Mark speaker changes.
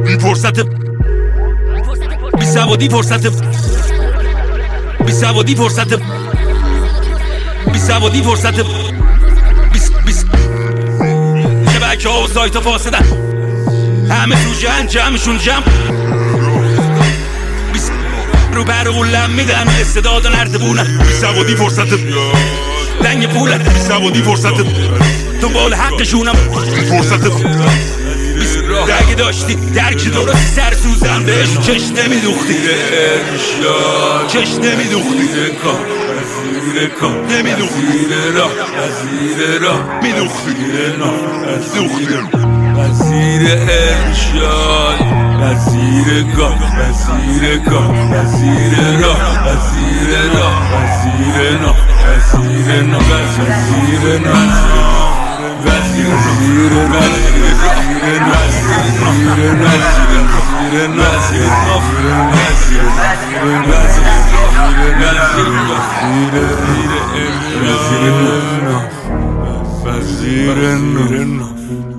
Speaker 1: فرصت بی سوادی فرصت بی سوادی فرصت بی سوادی فرصت شبکه ها و سایت ها فاسدن، همه تو جمعشون جمع رو بر قلم میدن، استعداد و نردبونن. بی سوادی فرصت لنگ پولن، بی سوادی فرصت دنبال حقشونم. فرصت اگه داشتی درکی درست سر سوزن بهش چش نمیدوختی، چش نمیدوختی، نمیدوختی، میدوختی،
Speaker 2: وزیر ارشاد، وزیر گاه، وزیر گاه، وزیر راه، وزیر راه، وزیر ناه، وزیر ناه، وزیر ناه، وزیر